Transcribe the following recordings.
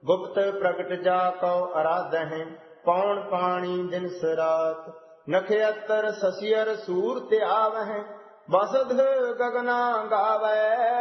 गुप्त प्रगट जा कौ आराधहें, पौन पाणी दिन रात। नखयतर ससियर सूर त्यावहें, बसध गगना गावै।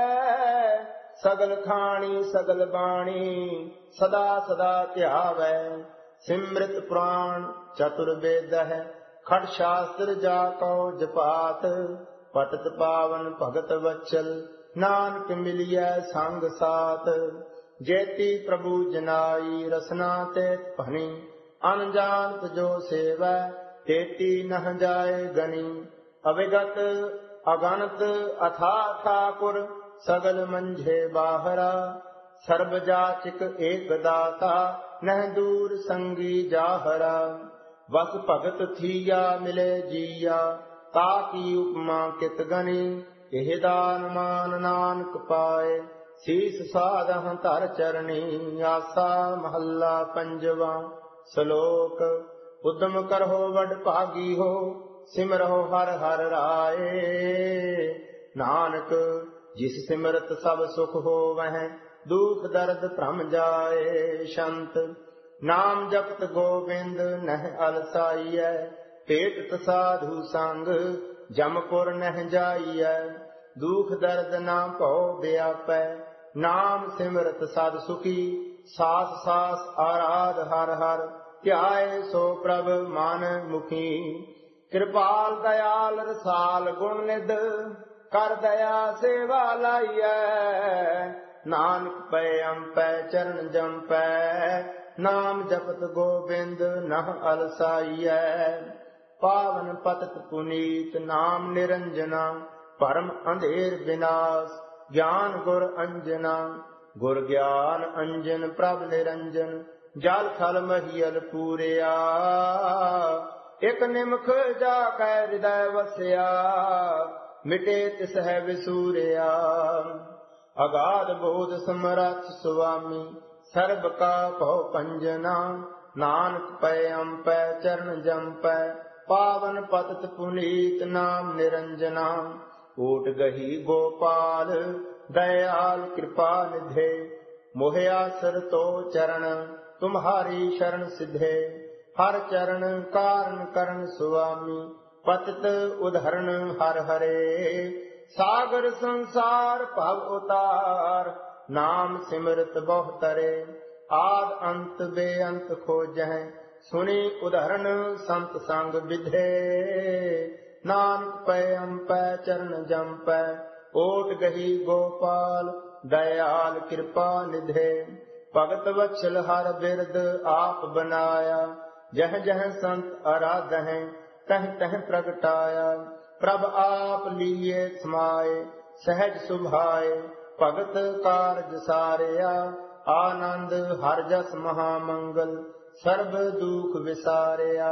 सगल खाणी सगल बाणी, सदा सदा ध्यावै। सिमृत पुराण चतुर्वेद है, खट शास्त्र जा कौ जपात। पटत पावन भगत वचल, नानक मिलिय संग साथ। जेती प्रभु जनाई रसना ते भनी, अनजानत जो सेवै तेती नह जाए गनी। अविगत अगणत अथा ठाकुर, सगल मंझे बाहरा। सर्ब जाचिक एक दाता, नह दूर संगी जाहरा। वस भगत थीया मिले जिया, ताकी उपमा कित गनी। एह दान मान नानक पाए, शीस साधह धर चरणी। आसा महला पंजवा। श्लोक। उद्यम करहो वड भागी हो, सिमरहो हर हर राए। नानक जिस सिमरत सब सुख हो वह, दुख दर्द भ्रम जाए। शंत। नाम जपत गोविंद नह अलसाइय, भेटत साधु संग जमपुर नह जाइय। दुख दर्द ना भौ व्यापै, नाम सिमरत सद सुखी। सास सास आराध हर हर, ध्याए सो प्रभ मन मुखी। कृपाल दयाल रसाल गुण निध, कर दया सेवा लाइय। नानक पै अंपै चरण जमपै, नाम जपत गोविंद नह अलसाइय। पावन पतित पुनीत नाम निरंजना, परम अंधेर विनाश ज्ञान गुर अंजना। गुर ज्ञान अंजन प्रभ निरंजन, जल थल महियल पूरिया। एक निमख जाकै हृदय वसिया, मिटे तिस है विसूरिया। अगाध बोध समरथ सुआमी, सर्ब का भव पंजना। नानक पै अंपै चरण जमपै, पावन पतित पुनीत नाम निरंजना। ऊट गही गोपाल दयाल कृपा निधे, मोहि आसर तो चरण तुम्हारी शरण सिद्धे। हर चरण कारण करण सुआमी, पतित उद्धरण हर हरे। सागर संसार भव उतार, नाम सिमरत बहु तरे। आद अंत बेअंत खोजह, सुनी उद्धरण संत संग विधे। नानक पै अंपै चरण जमपै, ओट गही गोपाल दयाल कृपा निधे। भगत वत्सल हर बिरद आप बनाया, जह जह संत आराधह तह तह प्रगटाया। प्रभ आप लिए समाये, सहज सुभाए। भगत कारज सारिया, आनंद हर जस महामंगल। सर्ब दुख विसारिया।